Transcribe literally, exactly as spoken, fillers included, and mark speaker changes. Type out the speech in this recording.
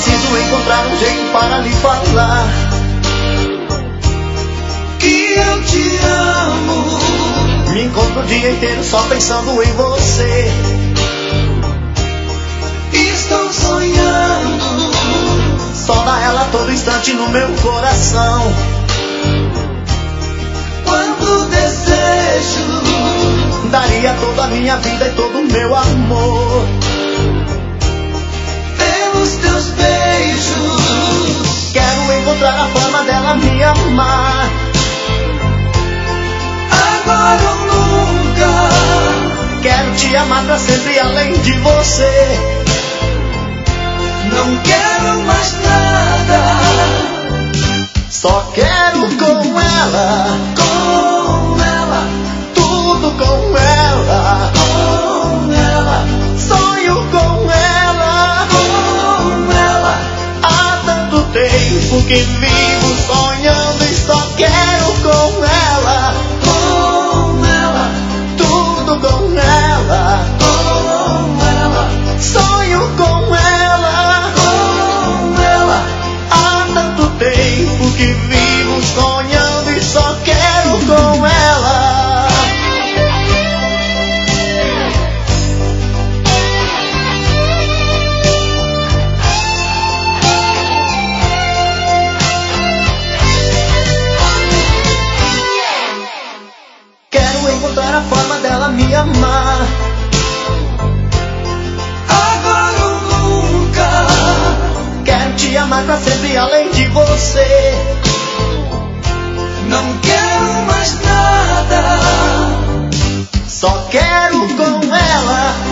Speaker 1: preciso encontrar um jeito para lhe falar
Speaker 2: que eu te amo.
Speaker 1: Me encontro o dia inteiro só pensando em você.
Speaker 2: Estou sonhando,
Speaker 1: só dá ela todo instante no meu coração.
Speaker 2: Quanto desejo,
Speaker 1: daria toda a minha vida e todo o meu amor
Speaker 2: pelos teus beijos.
Speaker 1: Quero encontrar a forma dela me amar,
Speaker 2: agora ou nunca.
Speaker 1: Quero te amar pra sempre além de você.
Speaker 2: Não quero mais nada,
Speaker 1: só quero com ela,
Speaker 2: com ela,
Speaker 1: tudo com ela,
Speaker 2: com ela,
Speaker 1: sonho com ela,
Speaker 2: com ela.
Speaker 1: Há tanto tempo que vivo sonhando e só quero com ela,
Speaker 2: com ela,
Speaker 1: tudo com ela,
Speaker 2: com ela,
Speaker 1: sonho com ela,
Speaker 2: com ela.
Speaker 1: Há tanto tempo que vivo sonhando e só quero com ela. Quero encontrar a forma dela me amar,
Speaker 2: Agora ou nunca.
Speaker 1: quero te amar pra sempre além de você.
Speaker 2: Não quero mais nada,
Speaker 1: Só quero com ela,